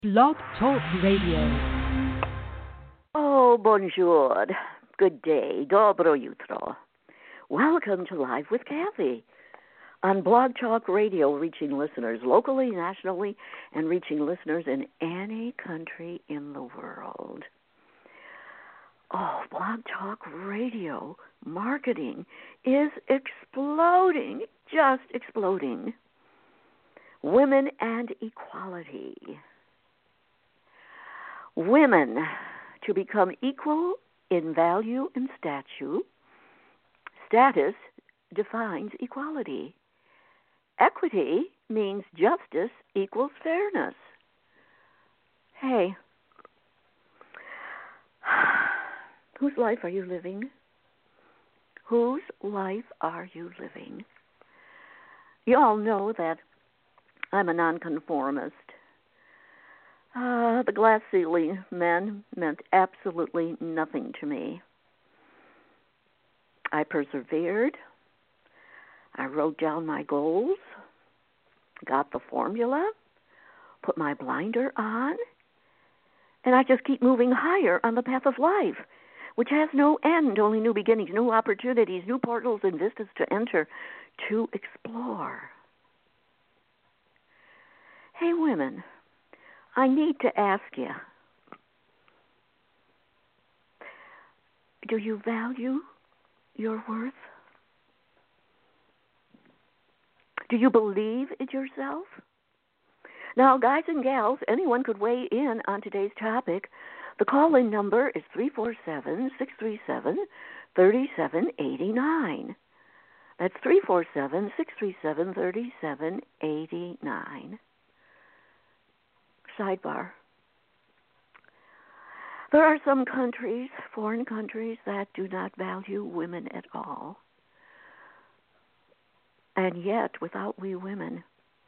Blog Talk Radio. Oh, bonjour. Good day. Dobro jutro. Welcome to Live with Kathy on Blog Talk Radio, reaching listeners locally, nationally, and reaching listeners in any country in the world. Oh, Blog Talk Radio marketing is exploding, just exploding. Women and equality. Women to become equal in value and status defines equality. Equity means justice equals fairness. Hey, whose life are you living? Whose life are you living? You all know that I'm a nonconformist. The glass ceiling men meant absolutely nothing to me. I persevered. I wrote down my goals, got the formula, put my blinder on, and I just keep moving higher on the path of life, which has no end, only new beginnings, new opportunities, new portals and vistas to enter, to explore. Hey, women, I need to ask you, do you value your worth? Do you believe in yourself? Now, guys and gals, anyone could weigh in on today's topic. The call-in number is 347-637-3789. That's 347-637-3789. Sidebar. There are some countries, foreign countries, that do not value women at all. And yet, without we women,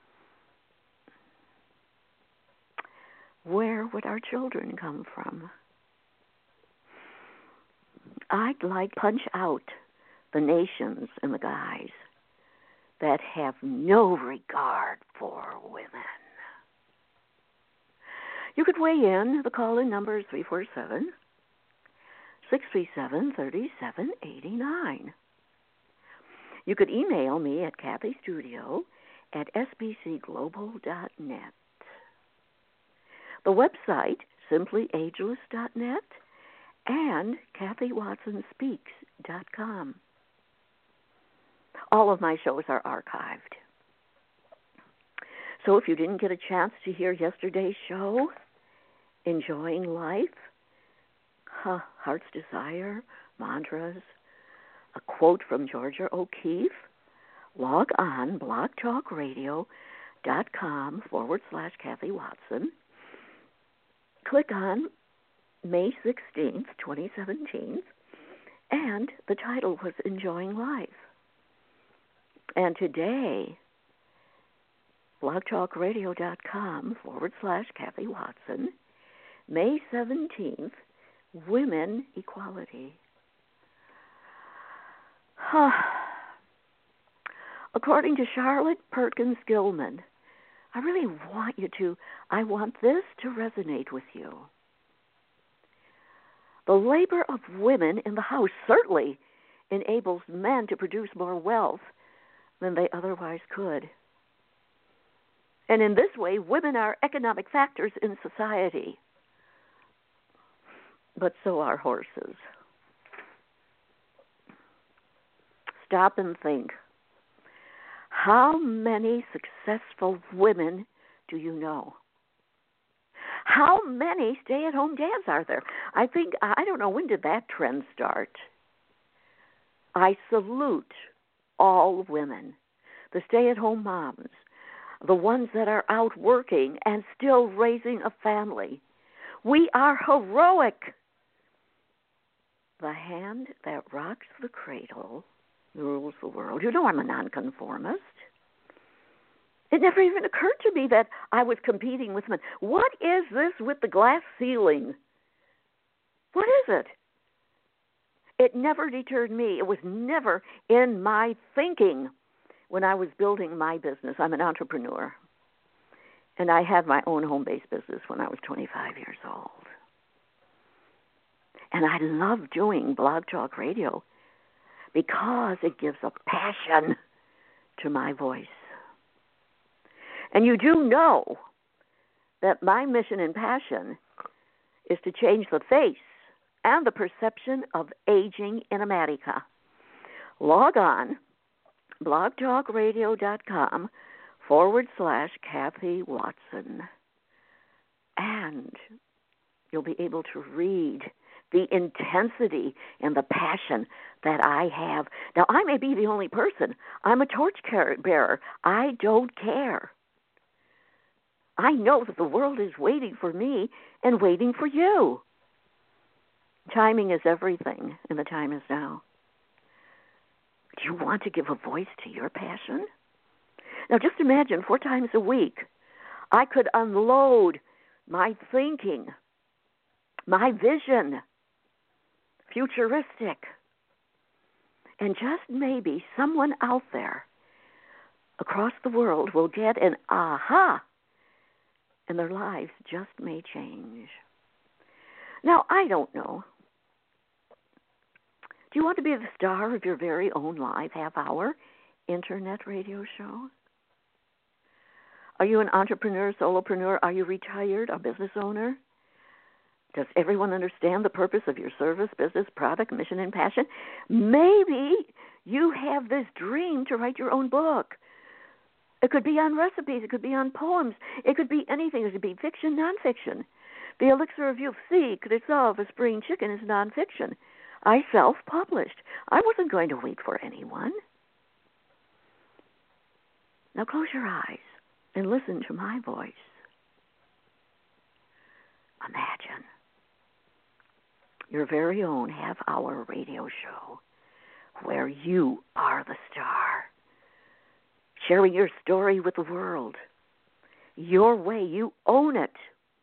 where would our children come from? I'd like to punch out the nations and the guys that have no regard for women. You could weigh in. The call-in number is 347-637-3789. You could email me at kathystudio@sbcglobal.net. The website, simplyageless.net, and kathywatsonspeaks.com. All of my shows are archived. So if you didn't get a chance to hear yesterday's show, Enjoying Life, Heart's Desire, Mantras, a quote from Georgia O'Keeffe, log on blogtalkradio.com/Kathy Watson. Click on May 16th, 2017, and the title was Enjoying Life. And today, blogtalkradio.com/Kathy Watson, May 17th, Women Equality. According to Charlotte Perkins Gilman, I want this to resonate with you. The labor of women in the house certainly enables men to produce more wealth than they otherwise could. And in this way, women are economic factors in society. But so are horses. Stop and think. How many successful women do you know? How many stay-at-home dads are there? I don't know, when did that trend start? I salute all women, the stay-at-home moms, the ones that are out working and still raising a family. We are heroic. The hand that rocks the cradle rules the world. You know I'm a nonconformist. It never even occurred to me that I was competing with men. What is this with the glass ceiling? What is it? It never deterred me. It was never in my thinking when I was building my business. I'm an entrepreneur. And I had my own home-based business when I was 25 years old. And I love doing Blog Talk Radio because it gives a passion to my voice. And you do know that my mission and passion is to change the face and the perception of aging in America. Log on, blogtalkradio.com/Kathy Watson. And you'll be able to read the intensity and the passion that I have. Now, I may be the only person. I'm a torch bearer. I don't care. I know that the world is waiting for me and waiting for you. Timing is everything, and the time is now. Do you want to give a voice to your passion? Now, just imagine 4 times a week, I could unload my thinking, my vision, futuristic, and just maybe someone out there across the world will get an aha, and their lives just may change. Now, I don't know. Do you want to be the star of your very own live half-hour internet radio show? Are you an entrepreneur, solopreneur? Are you retired, a business owner? Does everyone understand the purpose of your service, business, product, mission, and passion? Maybe you have this dream to write your own book. It could be on recipes. It could be on poems. It could be anything. It could be fiction, nonfiction. The Elixir of Youth, Seek, Dissolve, a Spring Chicken is nonfiction. I self-published. I wasn't going to wait for anyone. Now close your eyes and listen to my voice. Imagine your very own half-hour radio show where you are the star, sharing your story with the world. Your way, you own it.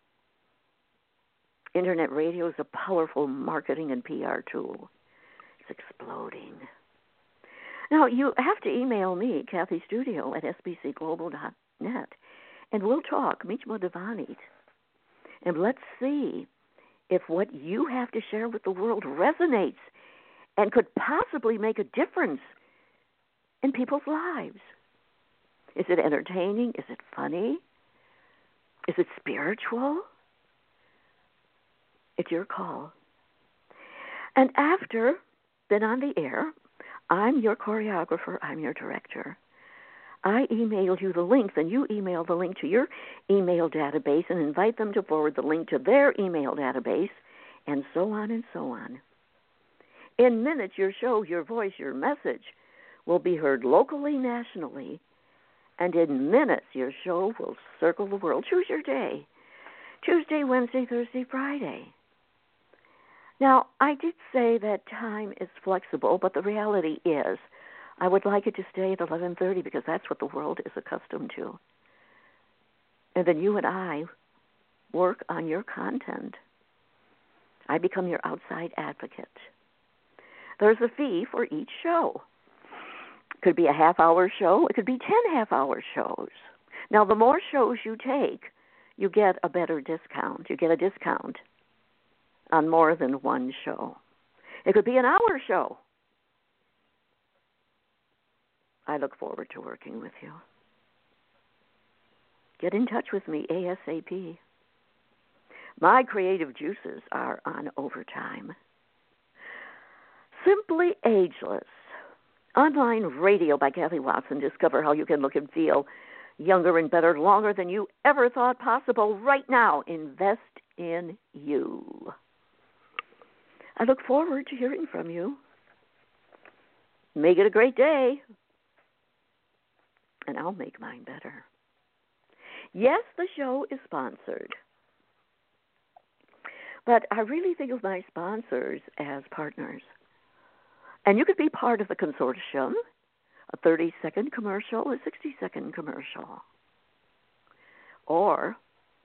Internet radio is a powerful marketing and PR tool. It's exploding. Now, you have to email me, Kathy Studio, at sbcglobal.net, and we'll talk, Michmo Devanit, and let's see if what you have to share with the world resonates and could possibly make a difference in people's lives. Is it entertaining? Is it funny? Is it spiritual? It's your call. And after been on the air, I'm your choreographer, I'm your director. I email you the link, then you email the link to your email database and invite them to forward the link to their email database, and so on and so on. In minutes, your show, your voice, your message will be heard locally, nationally, and in minutes, your show will circle the world. Choose your day. Tuesday, Wednesday, Thursday, Friday. Now, I did say that time is flexible, but the reality is I would like it to stay at 11:30 because that's what the world is accustomed to. And then you and I work on your content. I become your outside advocate. There's a fee for each show. It could be a half-hour show. It could be 10 half-hour shows. Now, the more shows you take, you get a better discount. You get a discount on more than one show. It could be an hour show. I look forward to working with you. Get in touch with me ASAP. My creative juices are on overtime. Simply Ageless. Online radio by Kathy Watson. Discover how you can look and feel younger and better longer than you ever thought possible right now. Invest in you. I look forward to hearing from you. Make it a great day, and I'll make mine better. Yes, the show is sponsored, but I really think of my sponsors as partners. And you could be part of the consortium, a 30-second commercial, a 60-second commercial, or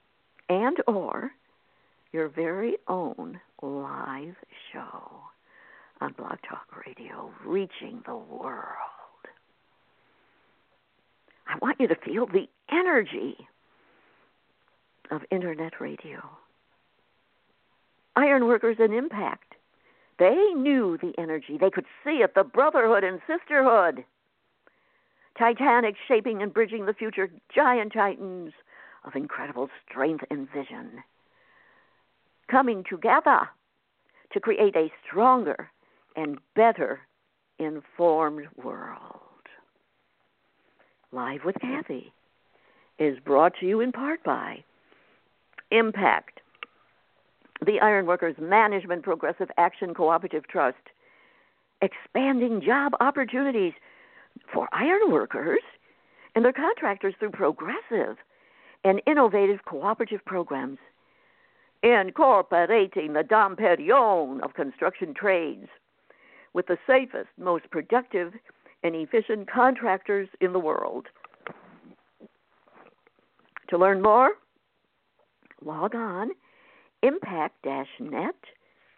your very own live show on Blog Talk Radio, reaching the world. I want you to feel the energy of Internet radio. Ironworkers in Impact. They knew the energy. They could see it, the brotherhood and sisterhood. Titanic shaping and bridging the future, giant titans of incredible strength and vision, coming together to create a stronger and better informed world. Live with Kathy is brought to you in part by Impact, the Ironworkers Management Progressive Action Cooperative Trust, expanding job opportunities for ironworkers and their contractors through progressive and innovative cooperative programs, incorporating the Dom Perignon of construction trades with the safest, most productive, and efficient contractors in the world. To learn more, log on impact-net.org.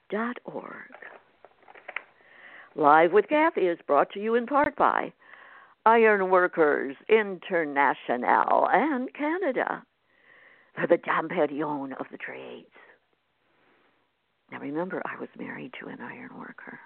Live with Kathy is brought to you in part by Ironworkers International and Canada. They're the Dom Perignon of the trades. Now remember, I was married to an ironworker.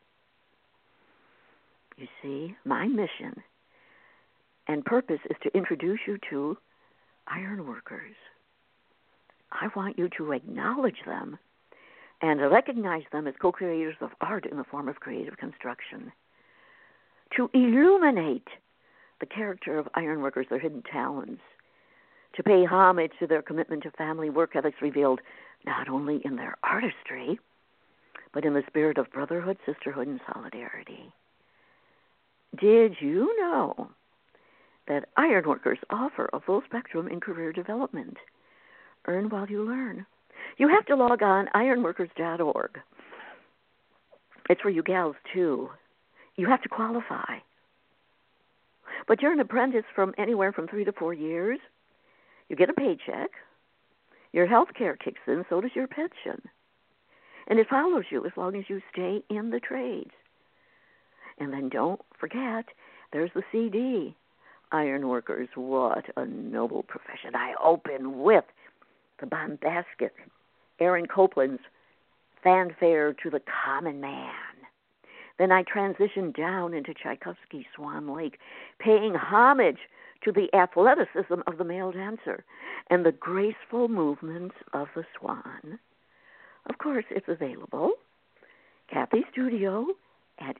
You see, my mission and purpose is to introduce you to ironworkers. I want you to acknowledge them and recognize them as co-creators of art in the form of creative construction. To illuminate the character of ironworkers, their hidden talents. To pay homage to their commitment to family work ethics revealed not only in their artistry, but in the spirit of brotherhood, sisterhood, and solidarity. Did you know that ironworkers offer a full spectrum in career development? Earn while you learn. You have to log on ironworkers.org. It's for you gals, too. You have to qualify. But you're an apprentice from anywhere from 3 to 4 years. You get a paycheck. Your health care kicks in, so does your pension. And it follows you as long as you stay in the trades. And then don't forget, there's the CD. Ironworkers, what a noble profession. I open with the bombastic Aaron Copland's Fanfare to the Common Man. Then I transition down into Tchaikovsky's Swan Lake, paying homage to the athleticism of the male dancer and the graceful movements of the swan. Of course, it's available. Kathy Studio at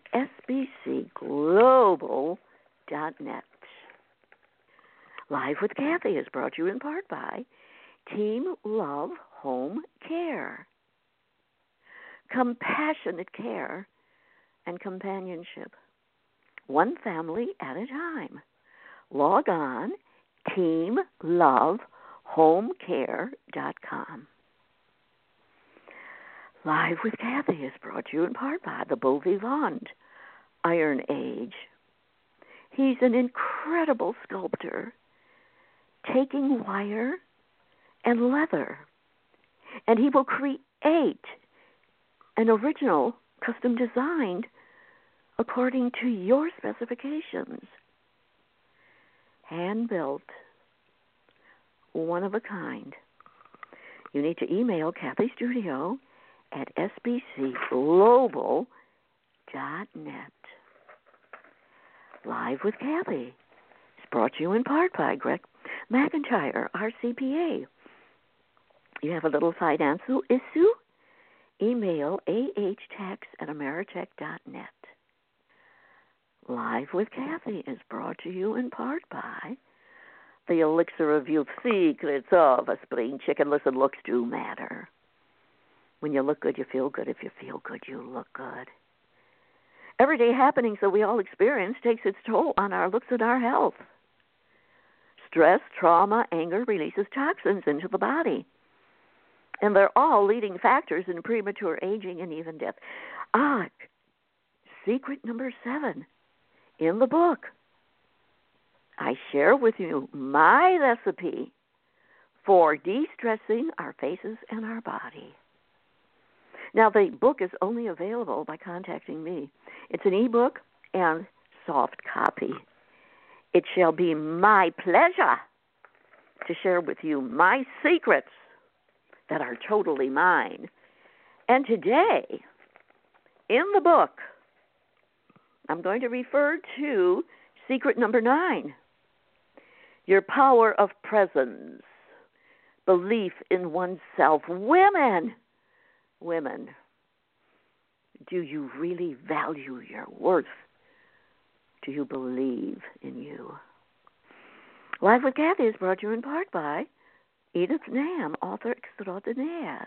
sbcglobal.net. Live with Kathy is brought to you in part by Team Love Home Care. Compassionate care and companionship, one family at a time. Log on teamlovehomecare.com. Live with Kathy is brought to you in part by the Beau Vivant Iron Age. He's an incredible sculptor, taking wire and leather, and he will create an original custom designed according to your specifications. Hand-built, one of a kind. You need to email Kathy Studio at sbcglobal.net. Live with Kathy is brought to you in part by Greg McIntyre, our CPA. You have a little financial issue? Email ahtax@ameritech.net. Live with Kathy is brought to you in part by the Elixir of Youth, Secrets of a Spring Chicken. Listen, looks do matter. When you look good, you feel good. If you feel good, you look good. Everyday happenings that we all experience takes its toll on our looks and our health. Stress, trauma, anger releases toxins into the body. And they're all leading factors in premature aging and even death. Secret number 7 in the book. I share with you my recipe for de-stressing our faces and our body. Now, the book is only available by contacting me. It's an ebook and soft copy. It shall be my pleasure to share with you my secrets that are totally mine. And today, in the book, I'm going to refer to secret number 9, your power of presence, belief in oneself. Women, do you really value your worth? Do you believe in you? Live with Kathy is brought to you in part by Edith Nam, author extraordinaire.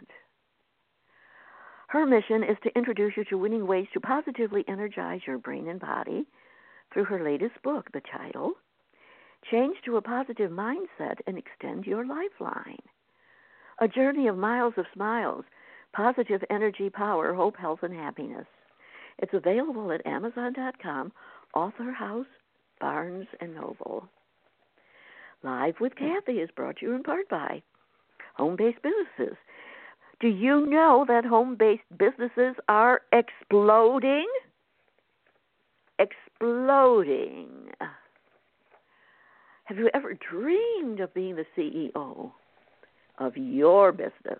Her mission is to introduce you to winning ways to positively energize your brain and body through her latest book, the title, Change to a Positive Mindset and Extend Your Lifeline. A journey of miles of smiles, positive energy, power, hope, health, and happiness. It's available at Amazon.com, Author House, Barnes & Noble. Live with Kathy is brought to you in part by Home-Based Businesses. Do you know that home-based businesses are exploding? Exploding. Have you ever dreamed of being the CEO of your business?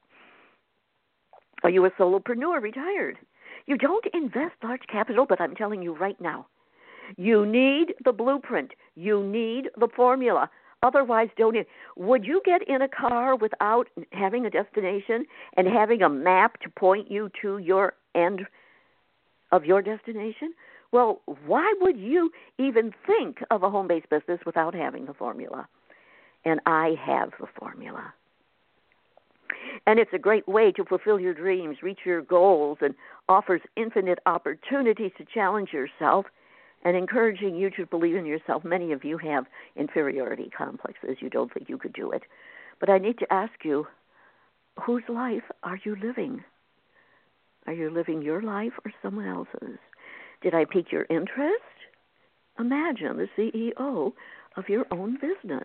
Are you a solopreneur, retired? You don't invest large capital, but I'm telling you right now, you need the blueprint. You need the formula. Otherwise, don't. Would you get in a car without having a destination and having a map to point you to your end of your destination? Well, why would you even think of a home-based business without having the formula? And I have the formula. And it's a great way to fulfill your dreams, reach your goals, and offers infinite opportunities to challenge yourself and encouraging you to believe in yourself. Many of you have inferiority complexes. You don't think you could do it. But I need to ask you, whose life are you living? Are you living your life or someone else's? Did I pique your interest? Imagine the CEO of your own business.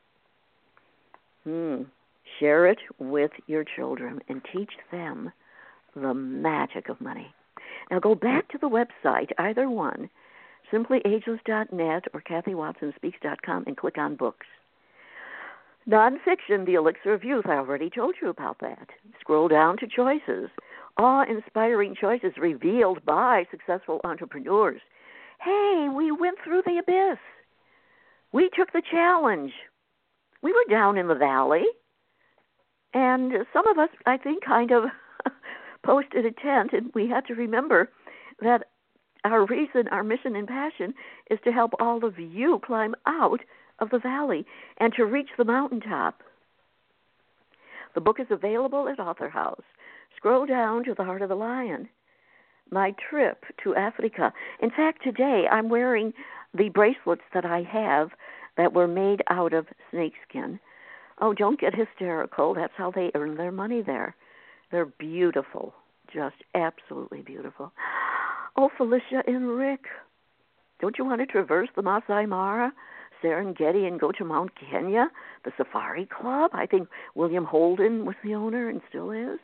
Share it with your children and teach them the magic of money. Now go back to the website, either one, simplyageless.net or kathywatsonspeaks.com, and click on books. Nonfiction, The Elixir of Youth, I already told you about that. Scroll down to choices, awe-inspiring choices revealed by successful entrepreneurs. Hey, we went through the abyss. We took the challenge. We were down in the valley, and some of us, I think, kind of posted a tent, and we had to remember that our reason, our mission and passion is to help all of you climb out of the valley and to reach the mountaintop. The book is available at Author House. Scroll down to The Heart of the Lion, My Trip to Africa. In fact, today I'm wearing the bracelets that I have that were made out of snakeskin. Oh, don't get hysterical. That's how they earn their money there. They're beautiful, just absolutely beautiful. Oh, Felicia and Rick, don't you want to traverse the Masai Mara, Serengeti, and go to Mount Kenya, the Safari Club? I think William Holden was the owner and still is.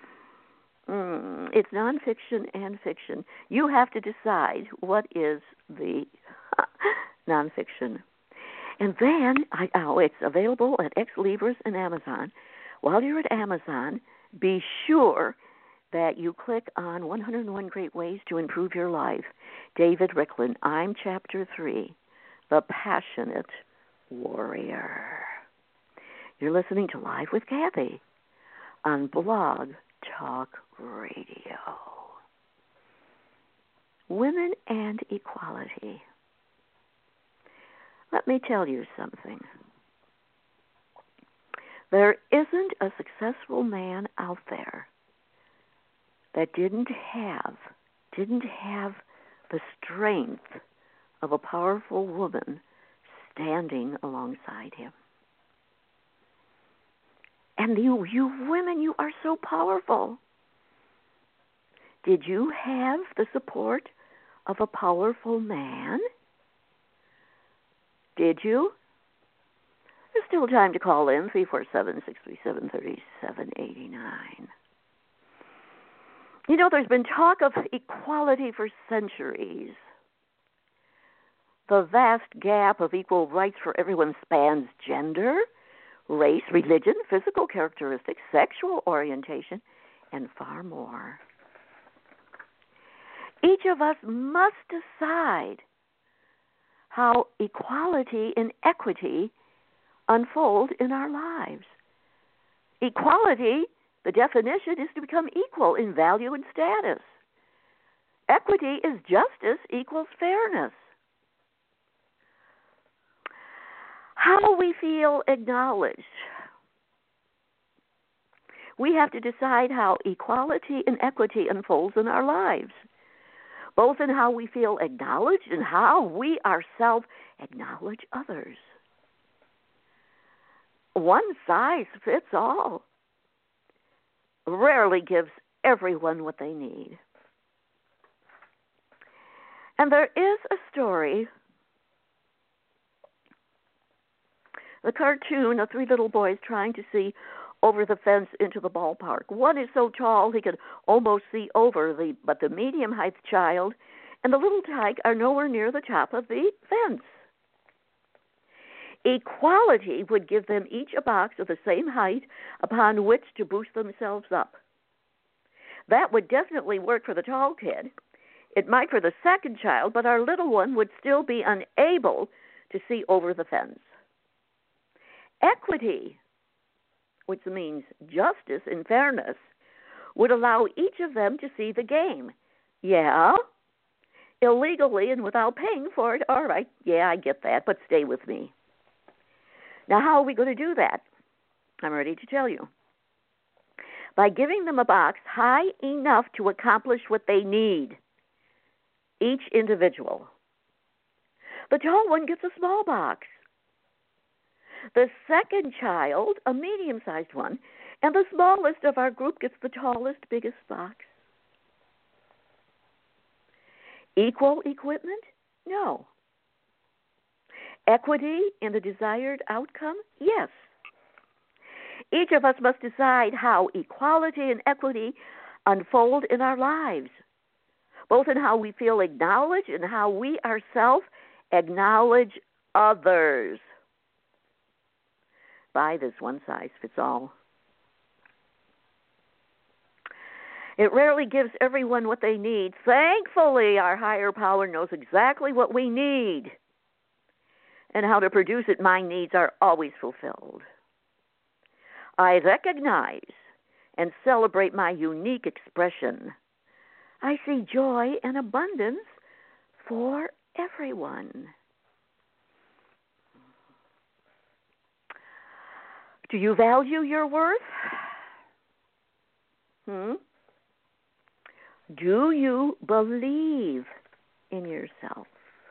It's nonfiction and fiction. You have to decide what is the nonfiction. And then, it's available at Ex Libris and Amazon. While you're at Amazon, be sure that you click on 101 Great Ways to Improve Your Life. David Ricklin, I'm Chapter 3, The Passionate Warrior. You're listening to Live with Kathy on Blog Talk Radio. Women and equality. Let me tell you something. There isn't a successful man out there that didn't have the strength of a powerful woman standing alongside him. And you women, you are so powerful. Did you have the support of a powerful man? Did you? There's still time to call in, 347-637-3789. You know, there's been talk of equality for centuries. The vast gap of equal rights for everyone spans gender, race, religion, physical characteristics, sexual orientation, and far more. Each of us must decide how equality and equity unfold in our lives. Equality, the definition, is to become equal in value and status. Equity is justice equals fairness. How we feel acknowledged. We have to decide how equality and equity unfolds in our lives, both in how we feel acknowledged and how we ourselves acknowledge others. One size fits all rarely gives everyone what they need. And there is a story, a cartoon of three little boys trying to see over the fence into the ballpark. One is so tall he could almost see over, but the medium-height child and the little tyke are nowhere near the top of the fence. Equality would give them each a box of the same height upon which to boost themselves up. That would definitely work for the tall kid. It might for the second child, but our little one would still be unable to see over the fence. Equity, which means justice and fairness, would allow each of them to see the game. Yeah, illegally and without paying for it. All right, yeah, I get that, but stay with me. Now, how are we going to do that? I'm ready to tell you. By giving them a box high enough to accomplish what they need, each individual. The tall one gets a small box. The second child, a medium-sized one, and the smallest of our group gets the tallest, biggest box. Equal equipment? No. Equity in the desired outcome? Yes. Each of us must decide how equality and equity unfold in our lives, both in how we feel acknowledged and how we ourselves acknowledge others. By this one-size-fits-all. It rarely gives everyone what they need. Thankfully, our higher power knows exactly what we need and how to produce it. My needs are always fulfilled. I recognize and celebrate my unique expression. I see joy and abundance for everyone. Do you value your worth? Do you believe in yourself?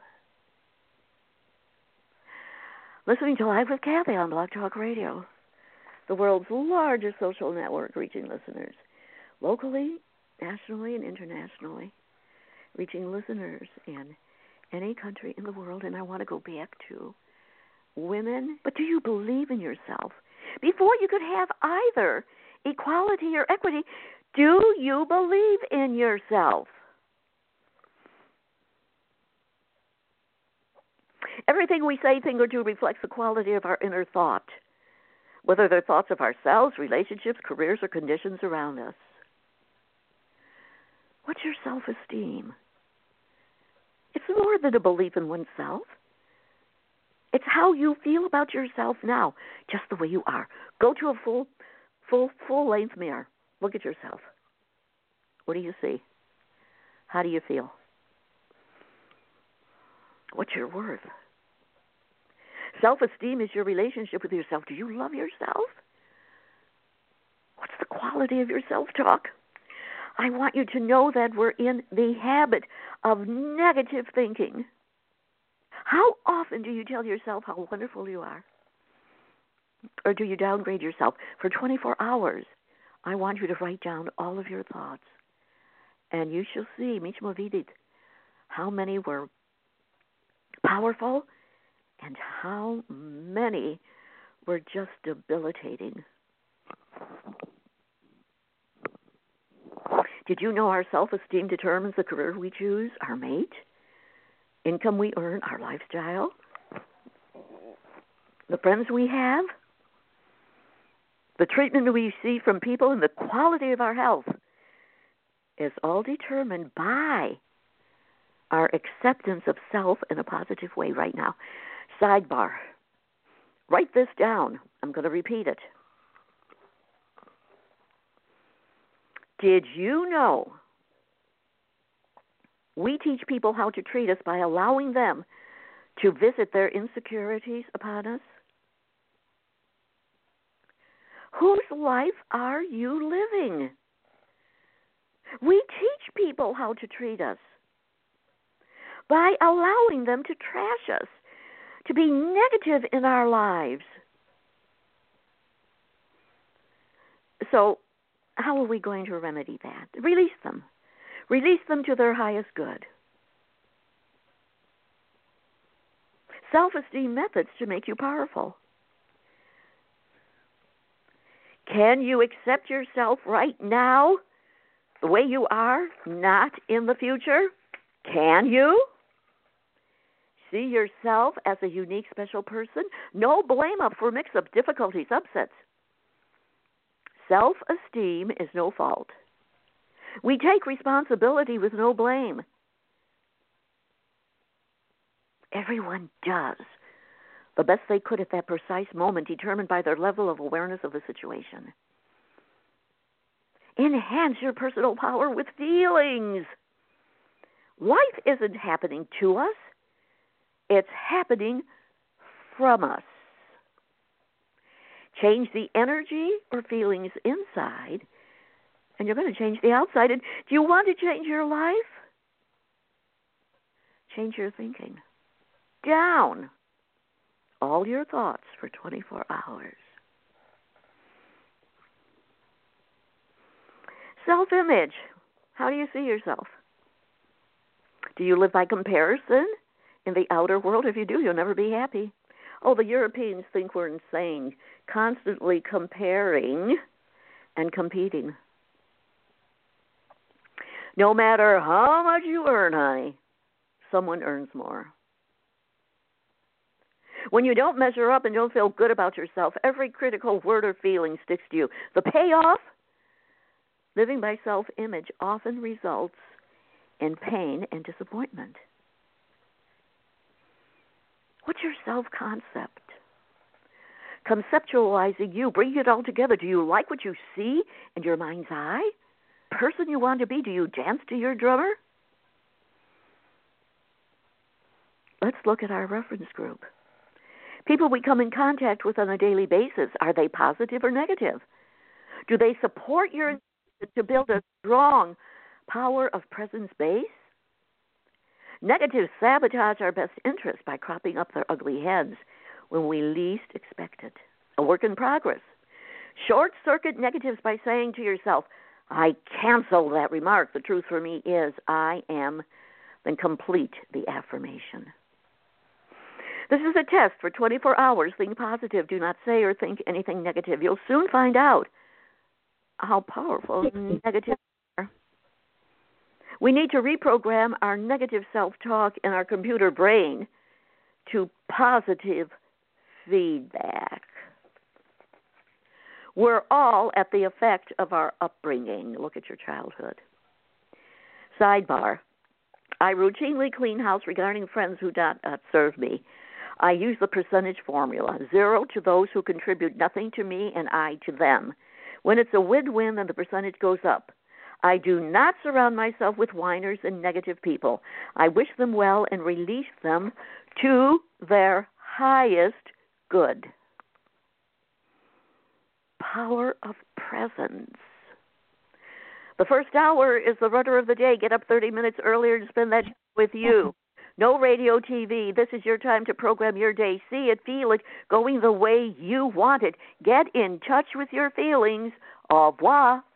Listening to Live with Kathy on Blog Talk Radio, the world's largest social network, reaching listeners locally, nationally, and internationally, reaching listeners in any country in the world. And I want to go back to women. But do you believe in yourself? Before you could have either equality or equity, do you believe in yourself? Everything we say, think, or do reflects the quality of our inner thought, whether they're thoughts of ourselves, relationships, careers, or conditions around us. What's your self-esteem? It's more than a belief in oneself. It's how you feel about yourself now, just the way you are. Go to a full-length mirror. Look at yourself. What do you see? How do you feel? What's your worth? Self-esteem is your relationship with yourself. Do you love yourself? What's the quality of your self-talk? I want you to know that we're in the habit of negative thinking. How often do you tell yourself how wonderful you are? Or do you downgrade yourself? For 24 hours, I want you to write down all of your thoughts. And you shall see, Michmo Vidit, how many were powerful and how many were just debilitating. Did you know our self-esteem determines the career we choose, our mate, income we earn, our lifestyle, the friends we have, The treatment we see from people and the quality of our health is all determined by our acceptance of self in a positive way right now. Sidebar. Write this down. I'm going to repeat it. Did you know we teach people how to treat us by allowing them to visit their insecurities upon us? Whose life are you living? We teach people how to treat us by allowing them to trash us, to be negative in our lives. So, how are we going to remedy that? Release them. Release them to their highest good. Self-esteem methods to make you powerful. Can you accept yourself right now, the way you are, not in the future? Can you? See yourself as a unique, special person? No blame up for mix-up, difficulties, upsets. Self-esteem is no fault. We take responsibility with no blame. Everyone does the best they could at that precise moment, determined by their level of awareness of the situation. Enhance your personal power with feelings. Life isn't happening to us. It's happening from us. Change the energy or feelings inside, and you're going to change the outside. And do you want to change your life? Change your thinking. Down all your thoughts for 24 hours. Self-image. How do you see yourself? Do you live by comparison in the outer world? If you do, you'll never be happy. Oh, the Europeans think we're insane, constantly comparing and competing. No matter how much you earn, honey, someone earns more. When you don't measure up and don't feel good about yourself, every critical word or feeling sticks to you. The payoff? Living by self-image often results in pain and disappointment. What's your self-concept? Conceptualizing you, bring it all together. Do you like what you see in your mind's eye? Person you want to be, do you dance to your drummer? Let's look at our reference group. People we come in contact with on a daily basis, are they positive or negative? Do they support your to build a strong power of presence base? Negatives sabotage our best interest by cropping up their ugly heads when we least expect it. A work in progress. Short-circuit negatives by saying to yourself, I cancel that remark. The truth for me is I am, then complete the affirmation. This is a test for 24 hours. Think positive. Do not say or think anything negative. You'll soon find out how powerful negatives are. We need to reprogram our negative self-talk in our computer brain to positive feedback. We're all at the effect of our upbringing. Look at your childhood. Sidebar. I routinely clean house regarding friends who do not serve me. I use the percentage formula. 0 to those who contribute nothing to me and I to them. When it's a win-win, then the percentage goes up. I do not surround myself with whiners and negative people. I wish them well and release them to their highest good. Power of presence. The first hour is the rudder of the day. Get up 30 minutes earlier and spend that with you. No radio, TV. This is your time to program your day. See it, feel it, going the way you want it. Get in touch with your feelings. Au revoir.